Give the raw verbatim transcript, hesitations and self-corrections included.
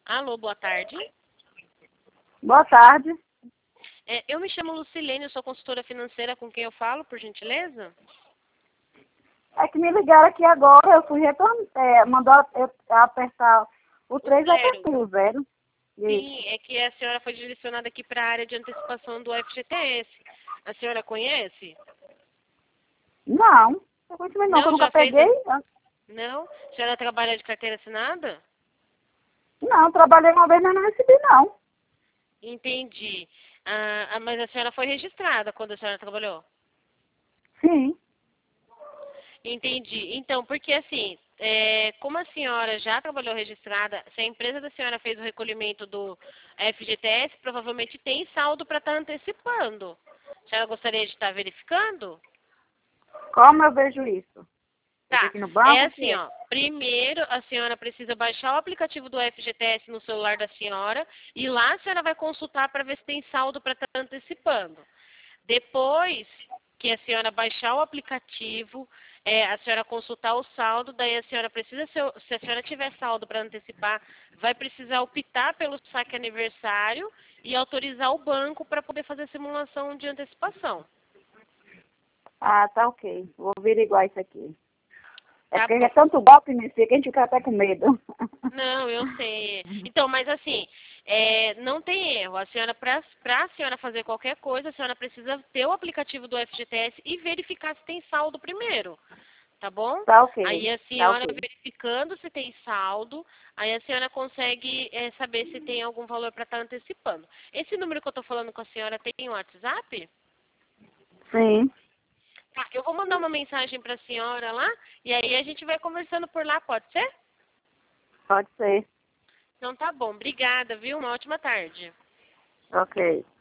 Alô, boa tarde. Boa tarde. É, eu me chamo Lucilene, eu sou consultora financeira, com quem eu falo, por gentileza? É que me ligaram aqui agora, eu fui retornar, é, mandou eu apertar o três e apertei o zero. Sim, é que a senhora foi direcionada aqui para a área de antecipação do F G T S. A senhora conhece? Não, eu conheço não, Não, que eu nunca já fez peguei. a... Não? A senhora trabalha de carteira assinada? Não, trabalhei uma vez, mas não recebi não. Entendi. Ah, ah, mas a senhora foi registrada quando a senhora trabalhou? Sim. Entendi. Então, porque assim, é, como a senhora já trabalhou registrada, se a empresa da senhora fez o recolhimento do F G T S, provavelmente tem saldo para estar antecipando. A senhora gostaria de estar verificando? Como eu vejo isso? Eu tenho Tá. que ir no É banco? assim, ó. Primeiro, a senhora precisa baixar o aplicativo do F G T S no celular da senhora e lá a senhora vai consultar para ver se tem saldo para estar antecipando. Depois que a senhora baixar o aplicativo, é, a senhora consultar o saldo, daí a senhora precisa, se, se a senhora tiver saldo para antecipar, vai precisar optar pelo saque aniversário e autorizar o banco para poder fazer a simulação de antecipação. Ah, tá ok. Vou averiguar isso aqui. É Tá porque bom. é tanto golpe nesse que a gente fica até com medo. Não, eu sei. Então, mas assim, é, não tem erro. A senhora, para a senhora fazer qualquer coisa, a senhora precisa ter o aplicativo do F G T S e verificar se tem saldo primeiro. Tá bom? Tá ok. Aí a Tá senhora ok. verificando se tem saldo, aí a senhora consegue é, saber se tem algum valor para estar antecipando. Esse número que eu estou falando com a senhora tem um WhatsApp? Sim, Tá, eu vou mandar uma mensagem para a senhora lá e aí a gente vai conversando por lá, pode ser? pode ser. Então tá bom, obrigada, viu? Uma ótima tarde. Ok.